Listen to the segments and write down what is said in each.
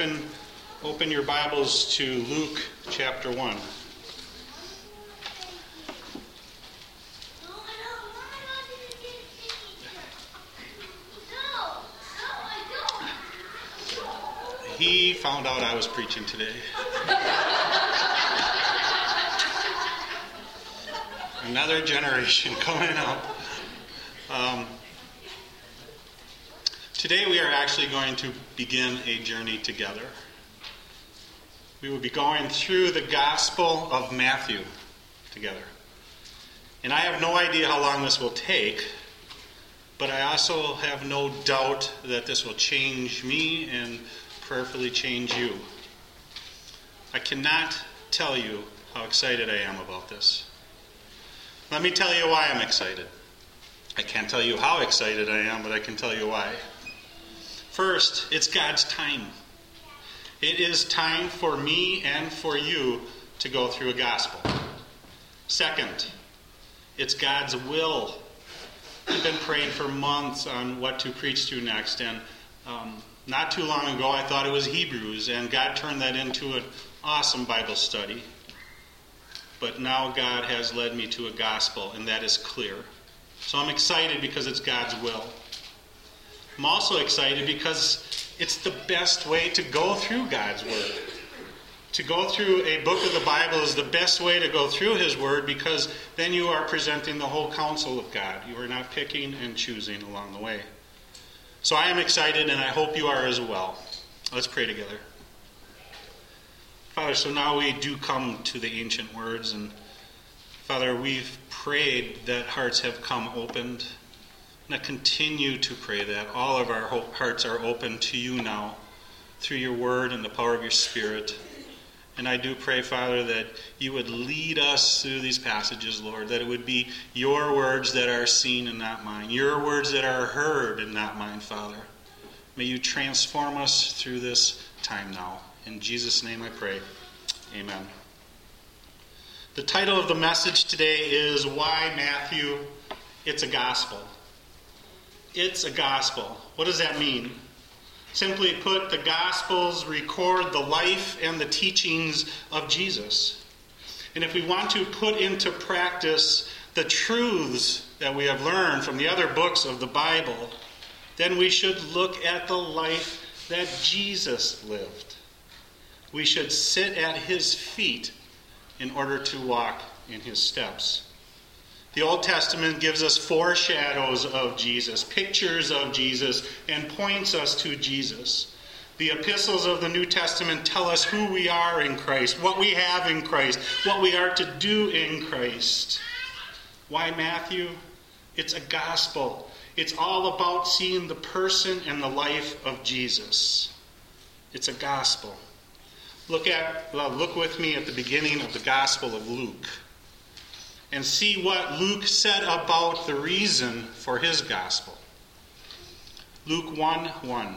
open your Bibles to Luke chapter 1. He found out I was preaching today. Another generation coming up. Today we are actually going to begin a journey together. We will be going through the Gospel of Matthew together. And I have no idea how long this will take, but I also have no doubt that this will change me and prayerfully change you. I cannot tell you how excited I am about this. Let me tell you why I'm excited. I can't tell you how excited I am, but I can tell you why. First, it's God's time. It is time for me and for you to go through a gospel. Second, it's God's will. I've been praying for months on what to preach to next, and not too long ago I thought it was Hebrews, and God turned that into an awesome Bible study. But now God has led me to a gospel, and that is clear. So I'm excited because it's God's will. I'm also excited because it's the best way to go through God's Word. To go through a book of the Bible is the best way to go through His Word, because then you are presenting the whole counsel of God. You are not picking and choosing along the way. So I am excited, and I hope you are as well. Let's pray together. Father, so now we do come to the ancient words, and Father, we've prayed that hearts have come opened. And I continue to pray that all of our hearts are open to you now through your word and the power of your Spirit. And I do pray, Father, that you would lead us through these passages, Lord, that it would be your words that are seen and not mine, your words that are heard and not mine, Father. May you transform us through this time now. In Jesus' name I pray. Amen. The title of the message today is Why Matthew? It's a Gospel. It's a gospel. What does that mean? Simply put, the Gospels record the life and the teachings of Jesus. And if we want to put into practice the truths that we have learned from the other books of the Bible, then we should look at the life that Jesus lived. We should sit at his feet in order to walk in his steps. The Old Testament gives us foreshadows of Jesus, pictures of Jesus, and points us to Jesus. The epistles of the New Testament tell us who we are in Christ, what we have in Christ, what we are to do in Christ. Why Matthew? It's a gospel. It's all about seeing the person and the life of Jesus. It's a gospel. Look with me at the beginning of the Gospel of Luke and see what Luke said about the reason for his gospel. Luke 1:1.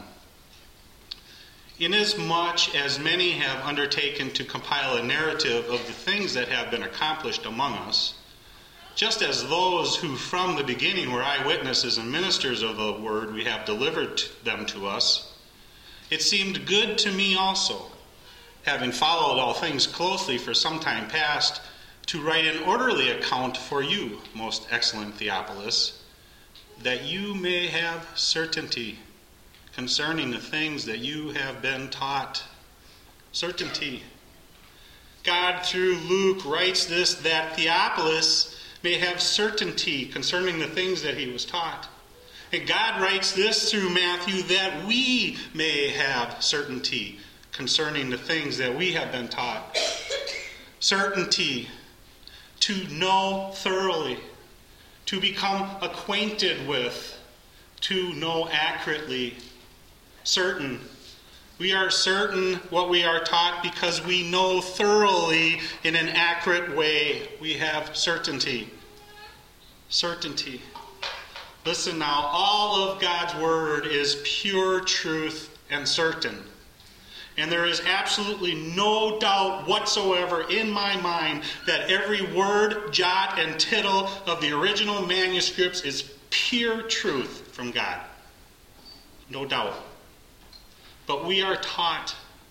Inasmuch as many have undertaken to compile a narrative of the things that have been accomplished among us, just as those who from the beginning were eyewitnesses and ministers of the word we have delivered them to us, it seemed good to me also, having followed all things closely for some time past, to write an orderly account for you, most excellent Theophilus, that you may have certainty concerning the things that you have been taught. Certainty. God, through Luke, writes this, that Theophilus may have certainty concerning the things that he was taught. And God writes this through Matthew, that we may have certainty concerning the things that we have been taught. Certainty. To know thoroughly, to become acquainted with, to know accurately. Certain. We are certain what we are taught because we know thoroughly in an accurate way. We have certainty. Certainty. Listen now, all of God's word is pure truth and certain. And there is absolutely no doubt whatsoever in my mind that every word, jot, and tittle of the original manuscripts is pure truth from God. No doubt. But we are taught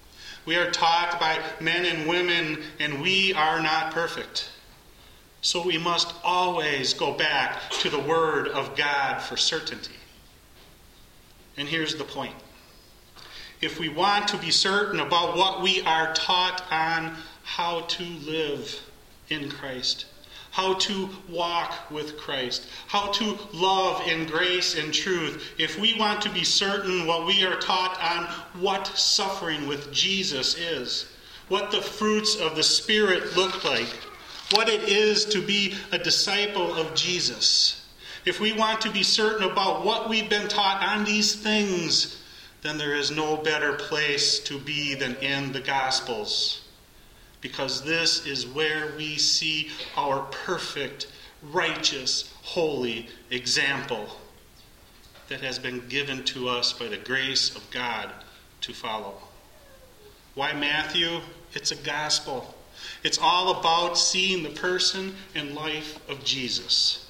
We are taught by men and women, and we are not perfect. So we must always go back to the Word of God for certainty. And here's the point. If we want to be certain about what we are taught on how to live in Christ, how to walk with Christ, how to love in grace and truth, if we want to be certain what we are taught on what suffering with Jesus is, what the fruits of the Spirit look like, what it is to be a disciple of Jesus, if we want to be certain about what we've been taught on these things, then there is no better place to be than in the Gospels. Because this is where we see our perfect, righteous, holy example that has been given to us by the grace of God to follow. Why Matthew? It's a gospel. It's all about seeing the person and life of Jesus.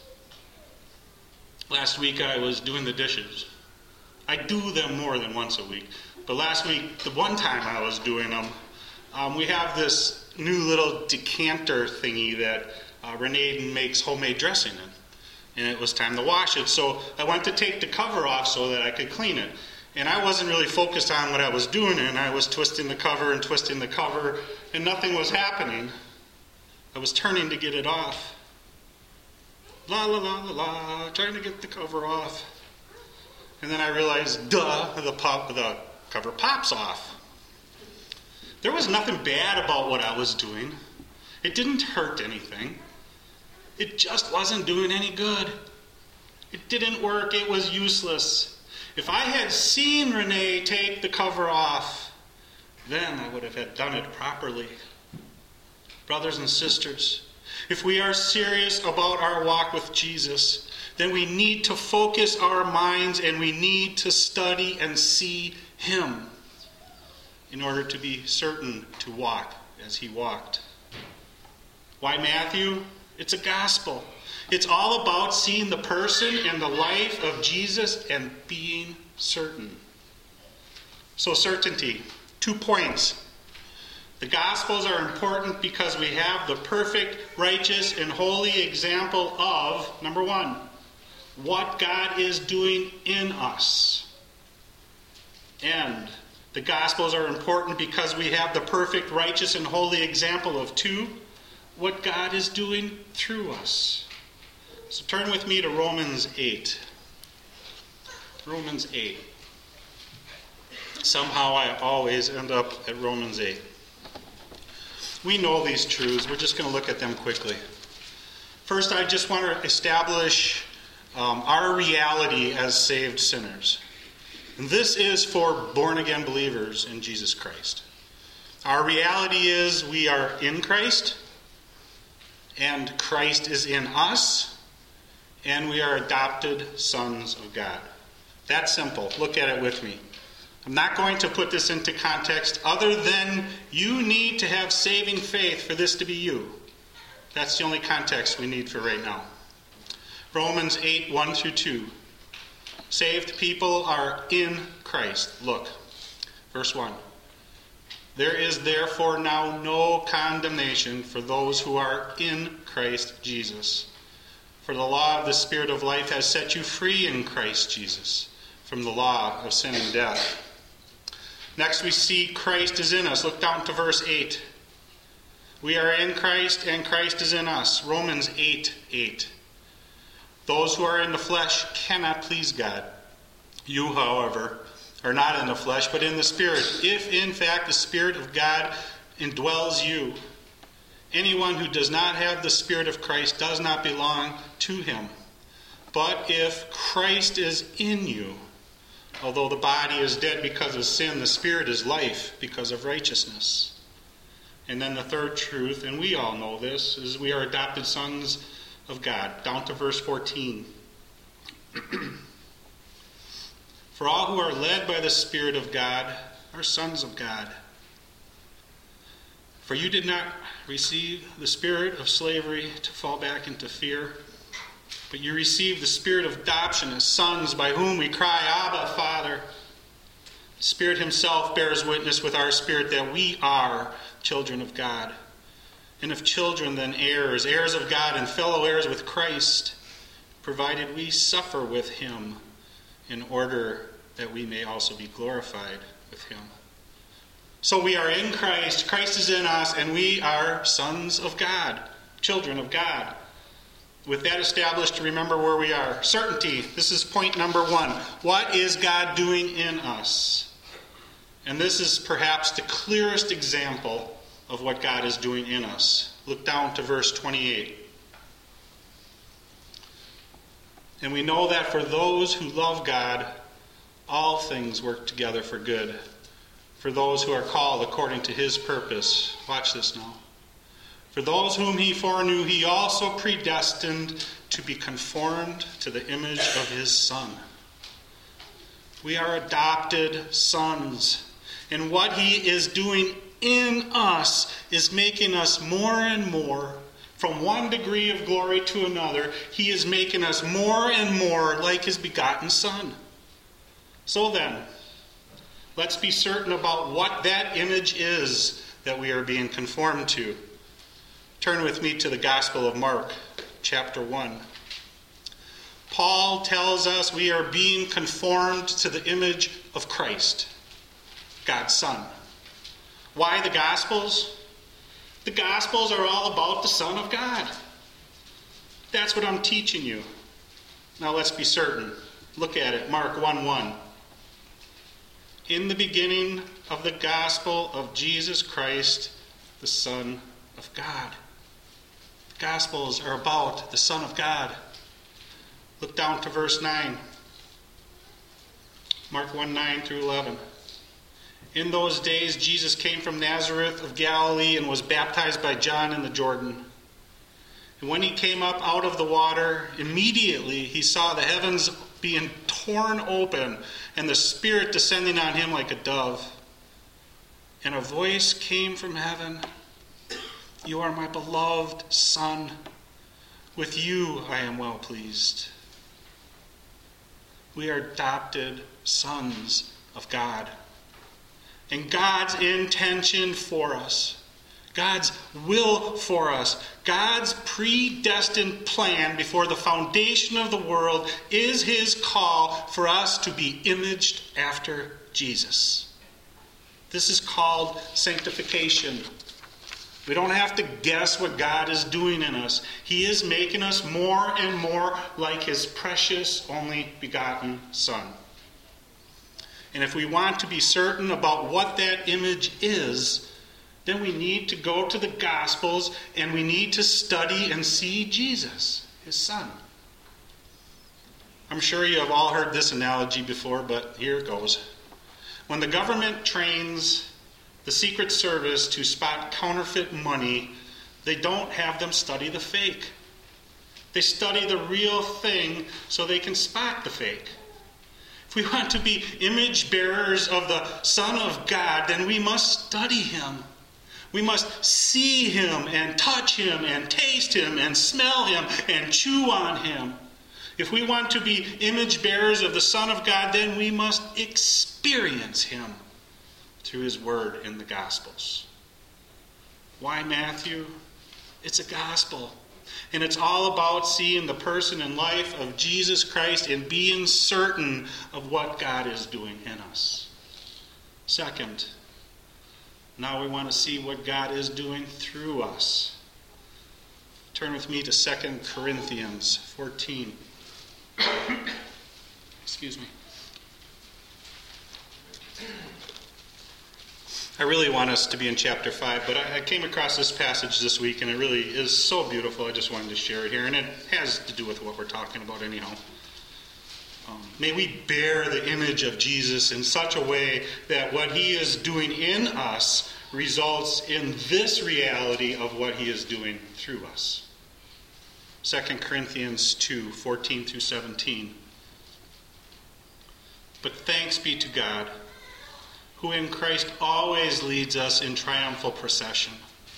Last week I was doing the dishes. I do them more than once a week. But last week, the one time I was doing them, we have this new little decanter thingy that Renee makes homemade dressing in. And it was time to wash it. So I went to take the cover off so that I could clean it. And I wasn't really focused on what I was doing, and I was twisting the cover, and nothing was happening. I was turning to get it off. La la la la la, trying to get the cover off. And then I realized, the cover pops off. There was nothing bad about what I was doing. It didn't hurt anything. It just wasn't doing any good. It didn't work. It was useless. If I had seen Renee take the cover off, then I would have done it properly. Brothers and sisters, if we are serious about our walk with Jesus, then we need to focus our minds and we need to study and see Him in order to be certain to walk as He walked. Why Matthew? It's a gospel. It's all about seeing the person and the life of Jesus and being certain. So certainty. 2 points. The Gospels are important because we have the perfect, righteous, and holy example of, number 1, what God is doing in us. And the Gospels are important because we have the perfect, righteous, and holy example of 2, what God is doing through us. So turn with me to Romans 8. Romans 8. Somehow I always end up at Romans 8. We know these truths. We're just going to look at them quickly. First, I just want to establish our reality as saved sinners. And this is for born-again believers in Jesus Christ. Our reality is we are in Christ, and Christ is in us, and we are adopted sons of God. That's simple. Look at it with me. I'm not going to put this into context other than you need to have saving faith for this to be you. That's the only context we need for right now. Romans 8, 1 through 2. Saved people are in Christ. Look, verse 1. There is therefore now no condemnation for those who are in Christ Jesus. For the law of the Spirit of life has set you free in Christ Jesus from the law of sin and death. Next we see Christ is in us. Look down to verse 8. We are in Christ and Christ is in us. Romans 8, 8. Those who are in the flesh cannot please God. You, however, are not in the flesh, but in the Spirit, if in fact the Spirit of God indwells you. Anyone who does not have the Spirit of Christ does not belong to him. But if Christ is in you, although the body is dead because of sin, the Spirit is life because of righteousness. And then the third truth, and we all know this, is we are adopted sons of God. Down to verse 14. For all who are led by the Spirit of God are sons of God. For you did not receive the spirit of slavery to fall back into fear, but you received the spirit of adoption as sons, by whom we cry, Abba, Father. Spirit himself bears witness with our spirit that we are children of God. And if children, then heirs, heirs of God and fellow heirs with Christ, provided we suffer with him in order that we may also be glorified with him. So we are in Christ, Christ is in us, and we are sons of God, children of God. With that established, remember where we are. Certainty. This is point number 1. What is God doing in us? And this is perhaps the clearest example of what God is doing in us. Look down to verse 28. And we know that for those who love God, all things work together for good. For those who are called according to his purpose. Watch this now. For those whom he foreknew, he also predestined to be conformed to the image of his Son. We are adopted sons. And what he is doing in us is making us more and more, from one degree of glory to another, he is making us more and more like his begotten Son. So then, let's be certain about what that image is that we are being conformed to. Turn with me to the Gospel of Mark, chapter 1. Paul tells us we are being conformed to the image of Christ, God's Son. Why the Gospels? The Gospels are all about the Son of God. That's what I'm teaching you. Now let's be certain. Look at it, Mark 1:1. In the beginning of the gospel of Jesus Christ, the Son of God. The Gospels are about the Son of God. Look down to verse 9. Mark 1:9 through 11. In those days Jesus came from Nazareth of Galilee and was baptized by John in the Jordan. And when he came up out of the water, immediately he saw the heavens being torn open and the Spirit descending on him like a dove. And a voice came from heaven, "You are my beloved Son. With you I am well pleased." We are adopted sons of God. And God's intention for us, God's will for us, God's predestined plan before the foundation of the world is his call for us to be imaged after Jesus. This is called sanctification. We don't have to guess what God is doing in us. He is making us more and more like his precious, only begotten Son. And if we want to be certain about what that image is, then we need to go to the Gospels and we need to study and see Jesus, his Son. I'm sure you have all heard this analogy before, but here it goes. When the government trains the Secret Service to spot counterfeit money, they don't have them study the fake. They study the real thing so they can spot the fake. If we want to be image bearers of the Son of God, then we must study him. We must see him and touch him and taste him and smell him and chew on him. If we want to be image bearers of the Son of God, then we must experience him through his word in the Gospels. Why Matthew? It's a gospel. And it's all about seeing the person and life of Jesus Christ and being certain of what God is doing in us. Second, now we want to see what God is doing through us. Turn with me to 2 Corinthians 14. Excuse me. I really want us to be in chapter 5, but I came across this passage this week, and it really is so beautiful. I just wanted to share it here, and it has to do with what we're talking about anyhow. May we bear the image of Jesus in such a way that what he is doing in us results in this reality of what he is doing through us. 2 Corinthians 2, 14 through 17. But thanks be to God, who in Christ always leads us in triumphal procession,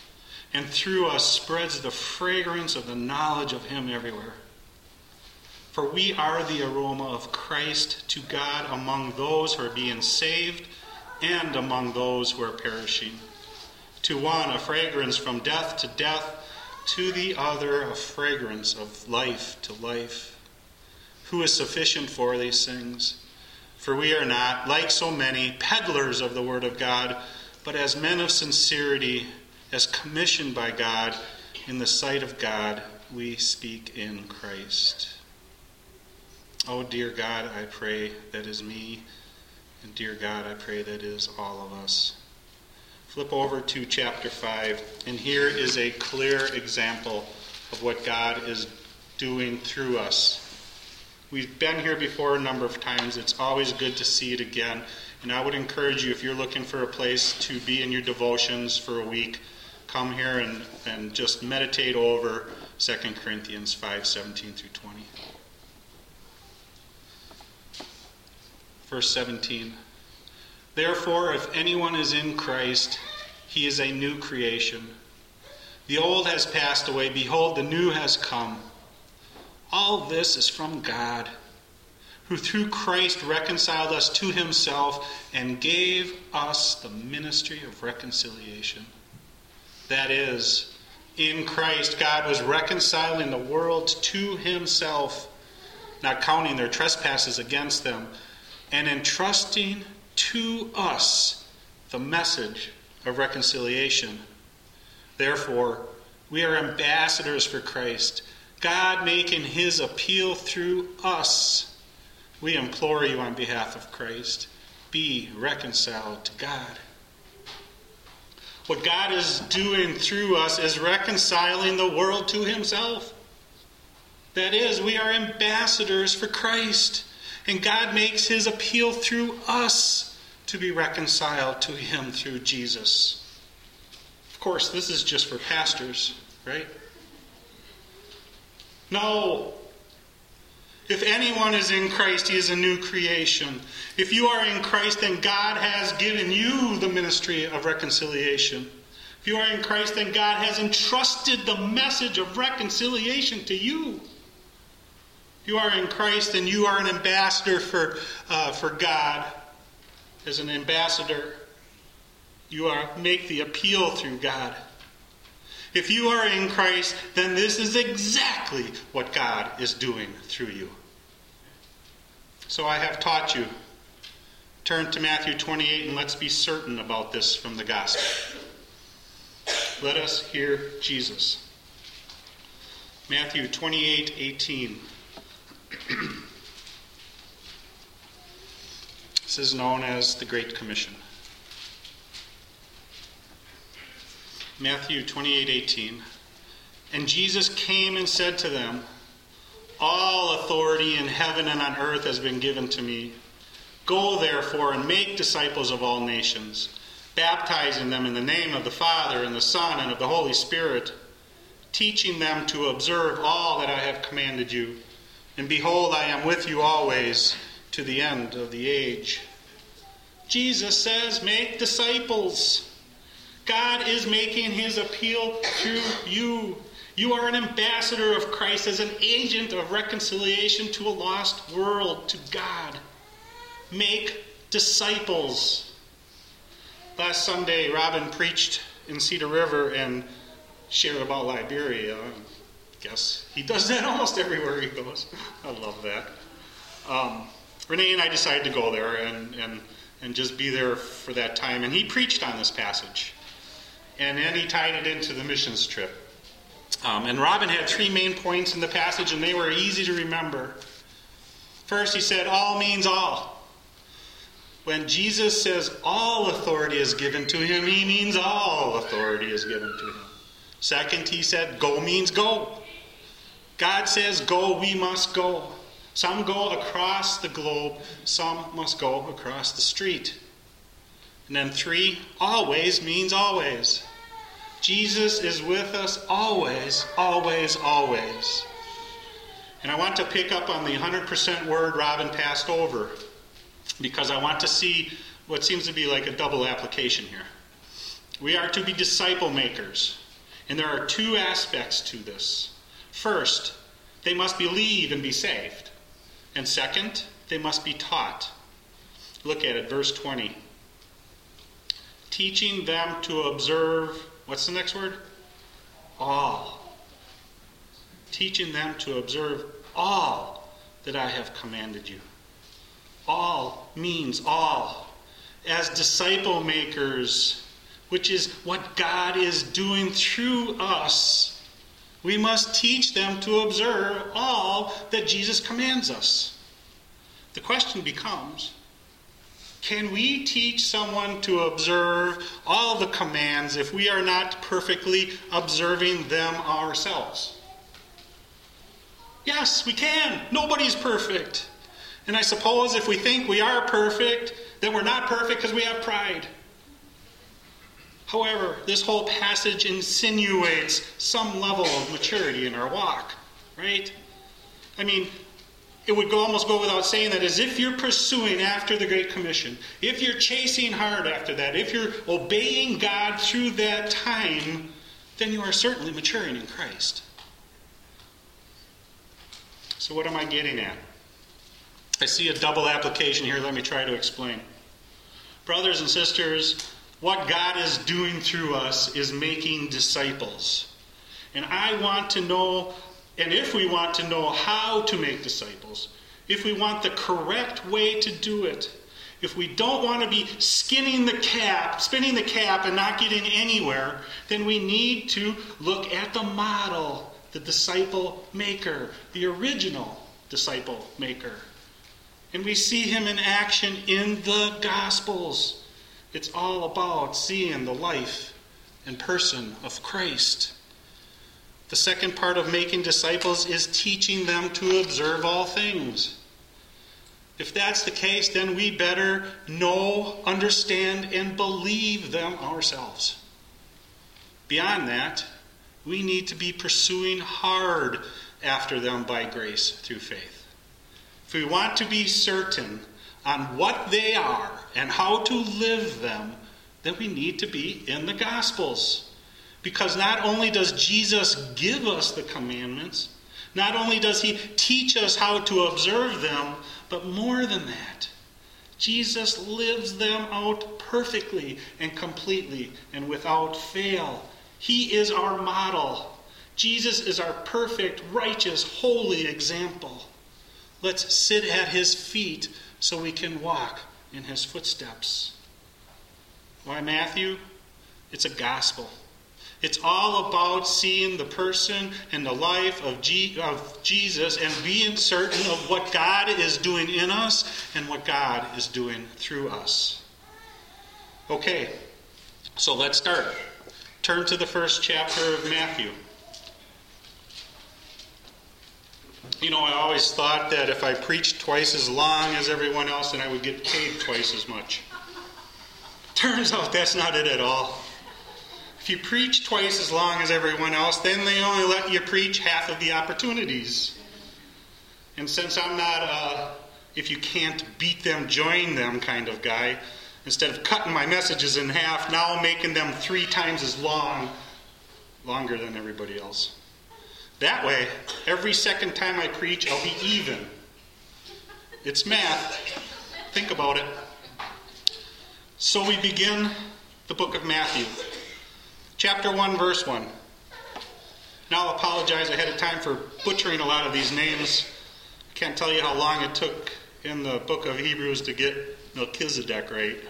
and through us spreads the fragrance of the knowledge of him everywhere. For we are the aroma of Christ to God among those who are being saved and among those who are perishing. To one, a fragrance from death to death, to the other, a fragrance of life to life. Who is sufficient for these things? For we are not, like so many, peddlers of the word of God, but as men of sincerity, as commissioned by God, in the sight of God, we speak in Christ. Oh, dear God, I pray that is me. And dear God, I pray that is all of us. Flip over to chapter 5, and here is a clear example of what God is doing through us. We've been here before a number of times. It's always good to see it again. And I would encourage you, if you're looking for a place to be in your devotions for a week, come here and just meditate over 2 Corinthians 5:17 through 20. Verse 17. Therefore, if anyone is in Christ, he is a new creation. The old has passed away. Behold, the new has come. All this is from God, who through Christ reconciled us to himself and gave us the ministry of reconciliation. That is, in Christ, God was reconciling the world to himself, not counting their trespasses against them, and entrusting to us the message of reconciliation. Therefore, we are ambassadors for Christ, God making his appeal through us. We implore you on behalf of Christ, be reconciled to God. What God is doing through us is reconciling the world to himself. That is, we are ambassadors for Christ. And God makes his appeal through us to be reconciled to him through Jesus. Of course, this is just for pastors, right? No. If anyone is in Christ, he is a new creation. If you are in Christ, then God has given you the ministry of reconciliation. If you are in Christ, then God has entrusted the message of reconciliation to you. If you are in Christ, then you are an ambassador for God. As an ambassador, you make the appeal through God. If you are in Christ, then this is exactly what God is doing through you. So I have taught you. Turn to Matthew 28 and let's be certain about this from the gospel. Let us hear Jesus. Matthew 28:18. This is known as the Great Commission. Matthew 28:18. And Jesus came and said to them, all authority in heaven and on earth has been given to me. Go therefore and make disciples of all nations, baptizing them in the name of the Father and the Son and of the Holy Spirit, teaching them to observe all that I have commanded you. And behold, I am with you always to the end of the age. Jesus says, make disciples. God is making his appeal through you. You are an ambassador of Christ as an agent of reconciliation to a lost world, to God. Make disciples. Last Sunday, Robin preached in Cedar River and shared about Liberia. I guess he does that almost everywhere he goes. I love that. Renee and I decided to go there and just be there for that time. And he preached on this passage. And then he tied it into the missions trip. And Robin had 3 main points in the passage, and they were easy to remember. First, he said, all means all. When Jesus says all authority is given to him, he means all authority is given to him. Second, he said, go means go. God says go, we must go. Some go across the globe, some must go across the street. And then 3, always means always. Jesus is with us always, always, always. And I want to pick up on the 100% word Robin passed over, because I want to see what seems to be like a double application here. We are to be disciple makers, and there are 2 aspects to this. First, they must believe and be saved. And second, they must be taught. Look at it, verse 20. Teaching them to observe, what's the next word? All. Teaching them to observe all that I have commanded you. All means all. As disciple makers, which is what God is doing through us, we must teach them to observe all that Jesus commands us. The question becomes, can we teach someone to observe all the commands if we are not perfectly observing them ourselves? Yes, we can. Nobody's perfect. And I suppose if we think we are perfect, then we're not perfect because we have pride. However, this whole passage insinuates some level of maturity in our walk, right? I mean, it would almost go without saying that as if you're pursuing after the Great Commission, if you're chasing hard after that, if you're obeying God through that time, then you are certainly maturing in Christ. So what am I getting at? I see a double application here. Let me try to explain. Brothers and sisters, what God is doing through us is making disciples. And I want to know, and if we want to know how to make disciples, if we want the correct way to do it, if we don't want to be spinning the cap and not getting anywhere, then we need to look at the model, the disciple maker, the original disciple maker. And we see him in action in the Gospels. It's all about seeing the life and person of Christ. The second part of making disciples is teaching them to observe all things. If that's the case, then we better know, understand, and believe them ourselves. Beyond that, we need to be pursuing hard after them by grace through faith. If we want to be certain on what they are and how to live them, then we need to be in the Gospels. Because not only does Jesus give us the commandments, not only does he teach us how to observe them, but more than that, Jesus lives them out perfectly and completely and without fail. He is our model. Jesus is our perfect, righteous, holy example. Let's sit at his feet so we can walk in his footsteps. Why Matthew? It's a gospel. It's all about seeing the person and the life of Jesus and being certain of what God is doing in us and what God is doing through us. Okay, so let's start. Turn to the first chapter of Matthew. You know, I always thought that if I preached twice as long as everyone else, then I would get paid twice as much. Turns out that's not it at all. If you preach twice as long as everyone else, then they only let you preach half of the opportunities. And since I'm not if you can't beat them, join them kind of guy, instead of cutting my messages in half, now I'm making them 3 times as longer than everybody else. That way, every second time I preach, I'll be even. It's math. Think about it. So we begin the book of Matthew. Chapter 1, verse 1. Now I'll apologize ahead of time for butchering a lot of these names. I can't tell you how long it took in the book of Hebrews to get Melchizedek right.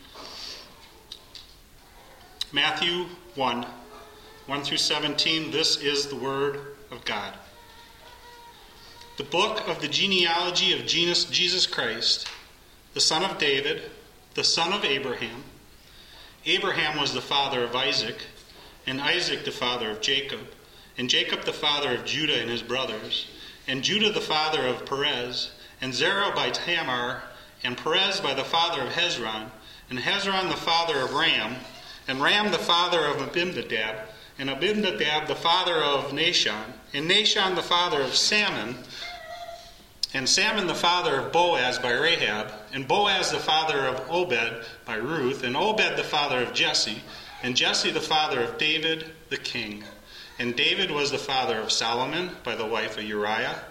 Matthew 1, 1 through 17. This is the word of God. The book of the genealogy of Jesus Christ, the son of David, the son of Abraham. Abraham was the father of Isaac, and Isaac the father of Jacob, and Jacob the father of Judah and his brothers, and Judah the father of Perez, and Zerah by Tamar, and Perez by the father of Hezron, and Hezron the father of Ram, and Ram the father of Abinadab, and Abinadab the father of Nahshon, and Nahshon the father of Salmon, and Salmon the father of Boaz by Rahab, and Boaz the father of Obed by Ruth, and Obed the father of Jesse, and Jesse the father of David the king. And David was the father of Solomon by the wife of Uriah,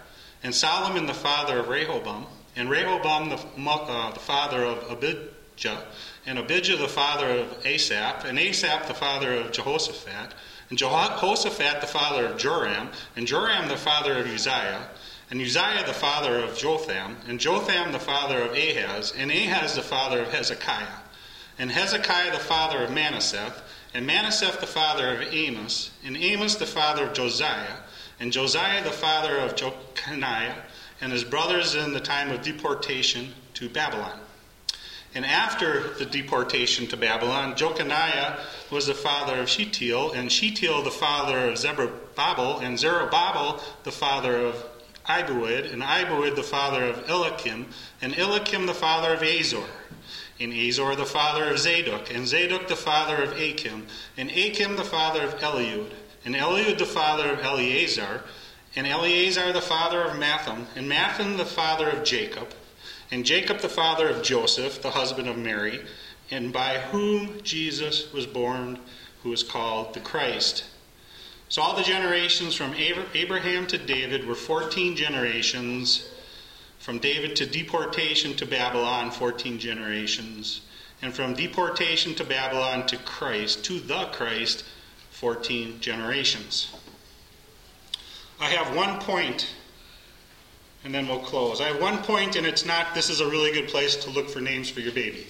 and Solomon the father of Rehoboam, and Rehoboam the father of Abijah, and Abijah the father of Asaph, and Asaph the father of Jehoshaphat, and Jehoshaphat the father of Joram, and Joram the father of Uzziah, and Uzziah the father of Jotham, and Jotham the father of Ahaz, and Ahaz the father of Hezekiah, and Hezekiah the father of Manasseh, and Manasseh the father of Amos, and Amos the father of Josiah, and Josiah the father of Jeconiah, and his brothers in the time of deportation to Babylon. And after the deportation to Babylon, Jeconiah was the father of Shealtiel, and Shealtiel the father of Zerubbabel, and Zerubbabel the father of Abiud, and Abiud the father of Eliakim, and Eliakim the father of Azor, and Azor the father of Zadok, and Zadok the father of Achim, and Achim the father of Eliud, and Eliud the father of Eleazar, and Eleazar the father of Matham, and Matham the father of Jacob, and Jacob the father of Joseph, the husband of Mary, and by whom Jesus was born, who is called the Christ. So all the generations from Abraham to David were 14 generations. From David to deportation to Babylon, 14 generations. And from deportation to Babylon to Christ, to the Christ, 14 generations. I have one point, and then we'll close. I have one point, and it's not, this is a really good place to look for names for your baby.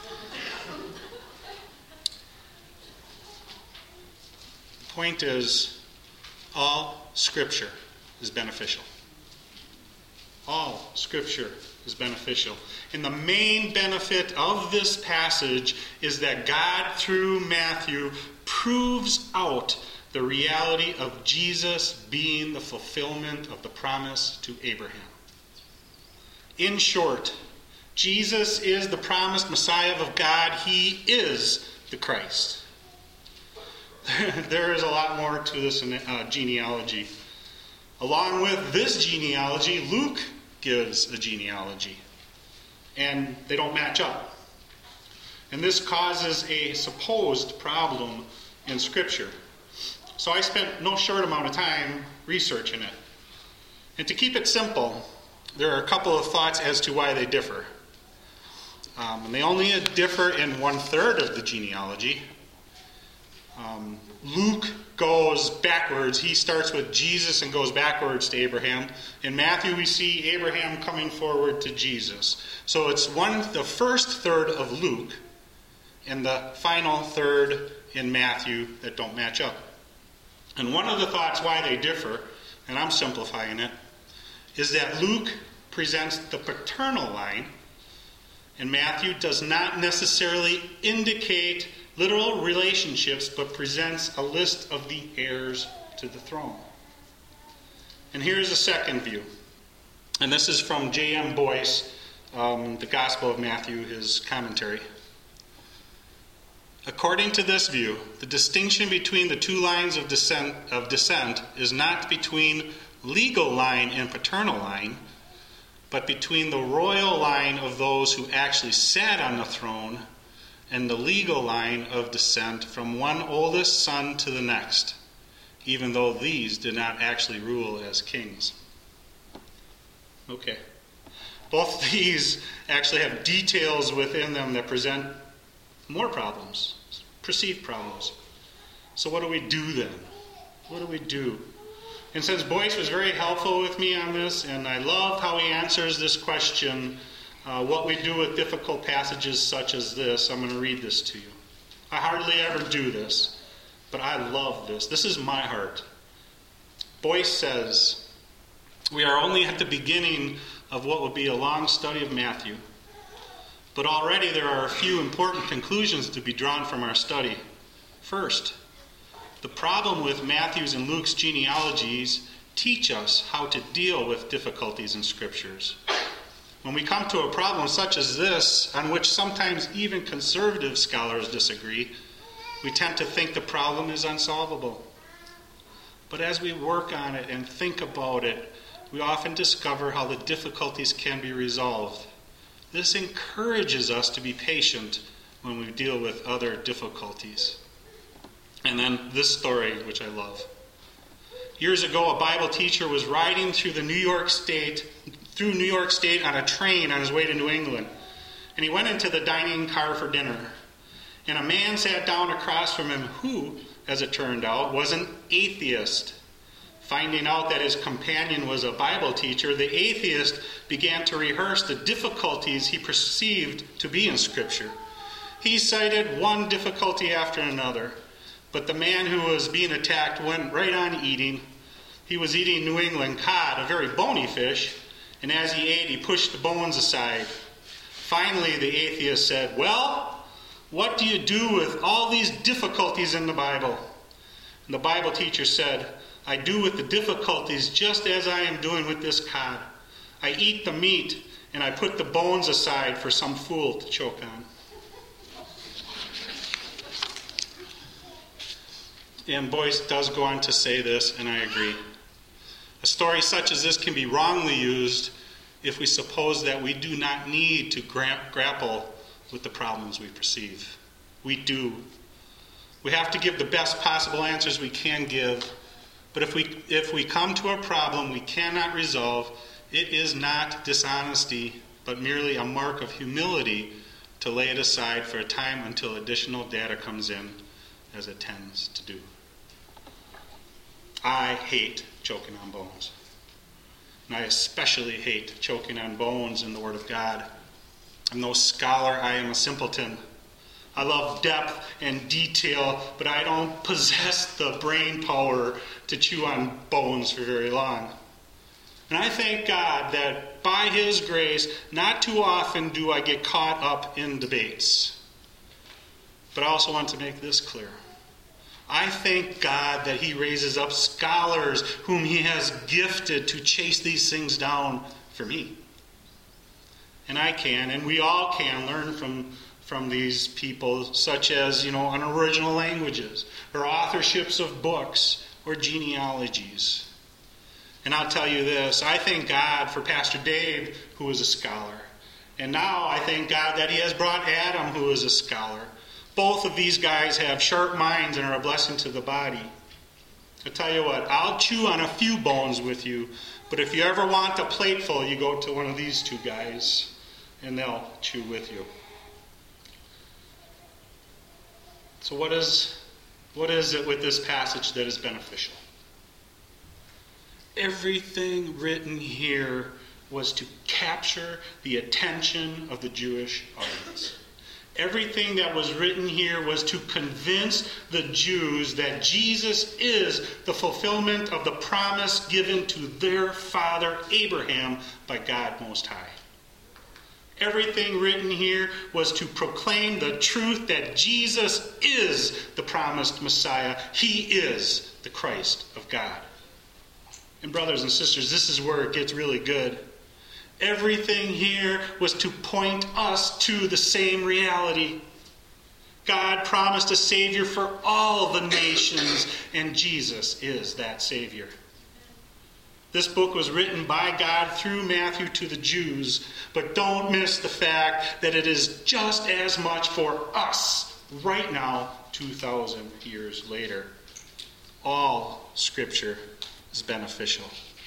The point is, all Scripture is beneficial. All Scripture is beneficial. And the main benefit of this passage is that God, through Matthew, proves out the reality of Jesus being the fulfillment of the promise to Abraham. In short, Jesus is the promised Messiah of God. He is the Christ. There is a lot more to this genealogy. Along with this genealogy, Luke gives a genealogy, and they don't match up. And this causes a supposed problem in Scripture. So I spent no short amount of time researching it. And to keep it simple, there are a couple of thoughts as to why they differ. And they only differ in 1/3 of the genealogy. Luke goes backwards. He starts with Jesus and goes backwards to Abraham. In Matthew, we see Abraham coming forward to Jesus. So it's the first third of Luke and the final third in Matthew that don't match up. And one of the thoughts why they differ, and I'm simplifying it, is that Luke presents the paternal line, and Matthew does not necessarily indicate literal relationships, but presents a list of the heirs to the throne. And here's a second view. And this is from J.M. Boyce, the Gospel of Matthew, his commentary. According to this view, the distinction between the two lines of descent is not between legal line and paternal line, but between the royal line of those who actually sat on the throne and the legal line of descent from one oldest son to the next, even though these did not actually rule as kings. Okay. Both of these actually have details within them that present more problems, perceived problems. So what do we do then? What do we do? And since Boyce was very helpful with me on this, and I love how he answers this question, what we do with difficult passages such as this, I'm going to read this to you. I hardly ever do this, but I love this. This is my heart. Boyce says, we are only at the beginning of what will be a long study of Matthew, but already there are a few important conclusions to be drawn from our study. First, the problem with Matthew's and Luke's genealogies teach us how to deal with difficulties in Scriptures. When we come to a problem such as this, on which sometimes even conservative scholars disagree, we tend to think the problem is unsolvable. But as we work on it and think about it, we often discover how the difficulties can be resolved. This encourages us to be patient when we deal with other difficulties. And then this story, which I love. Years ago, a Bible teacher was riding through New York State on a train on his way to New England. And he went into the dining car for dinner. And a man sat down across from him who, as it turned out, was an atheist. Finding out that his companion was a Bible teacher, the atheist began to rehearse the difficulties he perceived to be in Scripture. He cited one difficulty after another. But the man who was being attacked went right on eating. He was eating New England cod, a very bony fish, and as he ate, he pushed the bones aside. Finally, the atheist said, "Well, what do you do with all these difficulties in the Bible?" And the Bible teacher said, "I do with the difficulties just as I am doing with this cod. I eat the meat, and I put the bones aside for some fool to choke on." And Boyce does go on to say this, and I agree. A story such as this can be wrongly used if we suppose that we do not need to grapple with the problems we perceive. We do. We have to give the best possible answers we can give. But if we come to a problem we cannot resolve, it is not dishonesty, but merely a mark of humility to lay it aside for a time until additional data comes in, as it tends to do. I hate choking on bones. And I especially hate choking on bones in the Word of God. I'm no scholar, I am a simpleton. I love depth and detail, but I don't possess the brain power to chew on bones for very long. And I thank God that by His grace, not too often do I get caught up in debates. But I also want to make this clear. I thank God that He raises up scholars whom He has gifted to chase these things down for me. And I can, and we all can, learn from these people, such as, on original languages, or authorships of books, or genealogies. And I'll tell you this, I thank God for Pastor Dave, who is a scholar. And now I thank God that He has brought Adam, who is a scholar. Both of these guys have sharp minds and are a blessing to the body. I'll tell you what, I'll chew on a few bones with you, but if you ever want a plateful, you go to one of these two guys, and they'll chew with you. So what is it with this passage that is beneficial? Everything written here was to capture the attention of the Jewish audience. Everything that was written here was to convince the Jews that Jesus is the fulfillment of the promise given to their father Abraham by God Most High. Everything written here was to proclaim the truth that Jesus is the promised Messiah. He is the Christ of God. And brothers and sisters, this is where it gets really good. Everything here was to point us to the same reality. God promised a Savior for all the nations, and Jesus is that Savior. This book was written by God through Matthew to the Jews, but don't miss the fact that it is just as much for us right now, 2,000 years later. All Scripture is beneficial.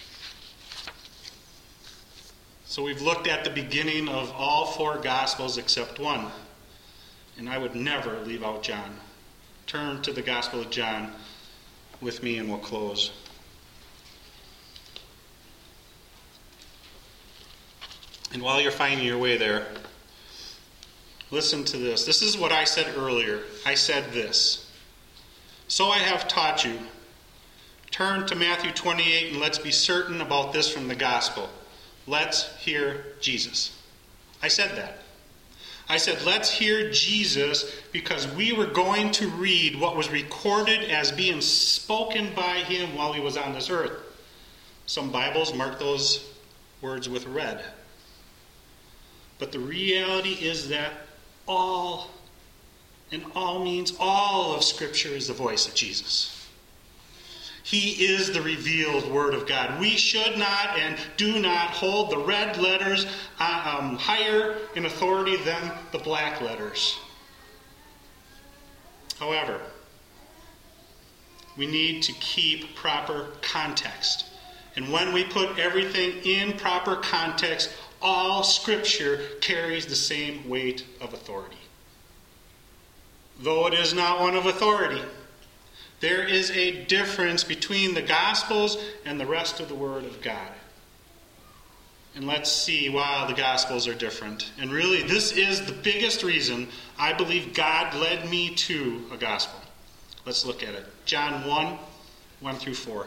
So we've looked at the beginning of all four Gospels except one. And I would never leave out John. Turn to the Gospel of John with me and we'll close. And while you're finding your way there, listen to this. This is what I said earlier. I said this. So I have taught you. Turn to Matthew 28 and let's be certain about this from the Gospel. Let's hear Jesus. I said that. I said, let's hear Jesus because we were going to read what was recorded as being spoken by Him while He was on this earth. Some Bibles mark those words with red. But the reality is that all means all of Scripture is the voice of Jesus. He is the revealed Word of God. We should not and do not hold the red letters higher in authority than the black letters. However, we need to keep proper context. And when we put everything in proper context, all Scripture carries the same weight of authority. Though it is not one of authority, there is a difference between the Gospels and the rest of the Word of God. And let's see why the Gospels are different. And really, this is the biggest reason I believe God led me to a Gospel. Let's look at it. John 1 through 4.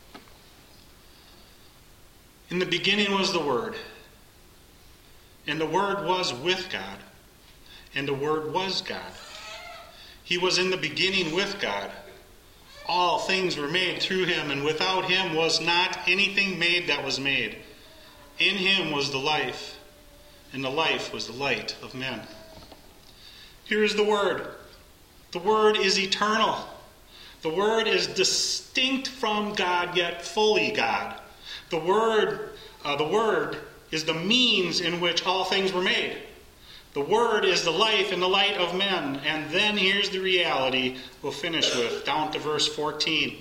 In the beginning was the Word, and the Word was with God, and the Word was God. He was in the beginning with God. All things were made through him, and without him was not anything made that was made. In him was the life, and the life was the light of men. Here is the Word. The Word is eternal. The Word is distinct from God, yet fully God. The Word is the means in which all things were made. The Word is the life and the light of men. And then here's the reality we'll finish with, down to verse 14.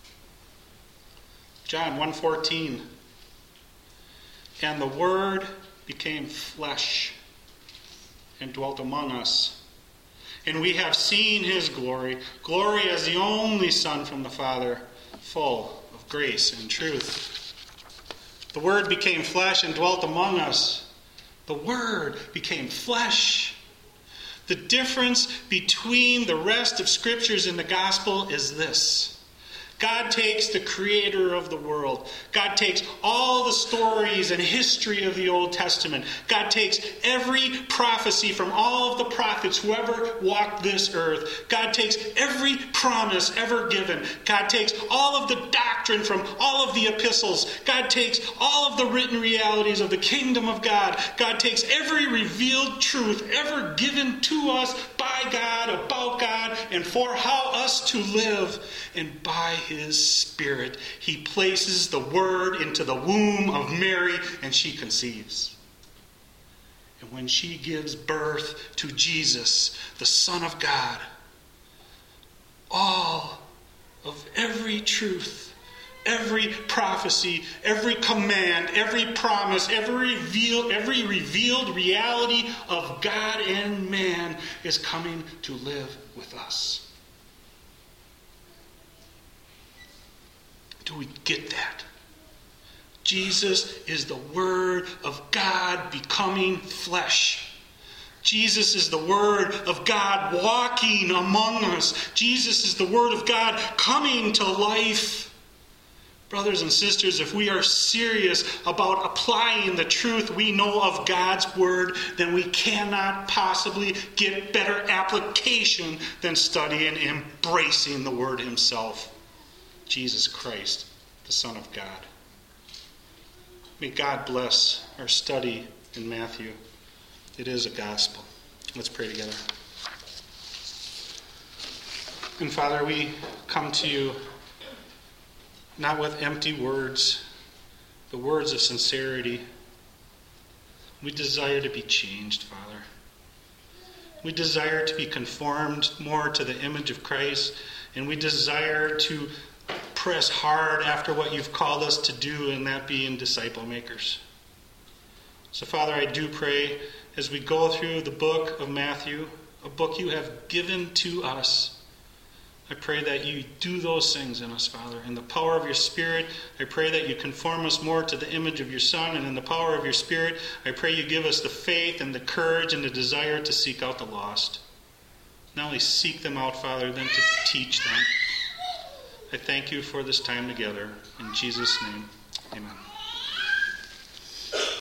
John 1:14. And the Word became flesh and dwelt among us. And we have seen his glory, glory as the only Son from the Father, full of grace and truth. The Word became flesh and dwelt among us. The Word became flesh. The difference between the rest of Scriptures and the Gospel is this. God takes the creator of the world. God takes all the stories and history of the Old Testament. God takes every prophecy from all of the prophets who ever walked this earth. God takes every promise ever given. God takes all of the doctrine from all of the epistles. God takes all of the written realities of the kingdom of God. God takes every revealed truth ever given to us by God, about God, and for how us to live. And by his Spirit, he places the Word into the womb of Mary, and she conceives. And when she gives birth to Jesus, the Son of God, all of every truth, every prophecy, every command, every promise, every revealed reality of God and man is coming to live with us. Do we get that? Jesus is the Word of God becoming flesh. Jesus is the Word of God walking among us. Jesus is the Word of God coming to life. Brothers and sisters, if we are serious about applying the truth we know of God's Word, then we cannot possibly get better application than studying and embracing the Word himself. Jesus Christ, the Son of God. May God bless our study in Matthew. It is a gospel. Let's pray together. And Father, we come to you not with empty words, but words of sincerity. We desire to be changed, Father. We desire to be conformed more to the image of Christ, and we desire to press hard after what you've called us to do, and that being disciple makers. So, Father, I do pray as we go through the book of Matthew, a book you have given to us, I pray that you do those things in us, Father. In the power of your Spirit, I pray that you conform us more to the image of your Son, and in the power of your Spirit, I pray you give us the faith and the courage and the desire to seek out the lost. Not only seek them out, Father, then to teach them. I thank you for this time together. In Jesus' name, amen.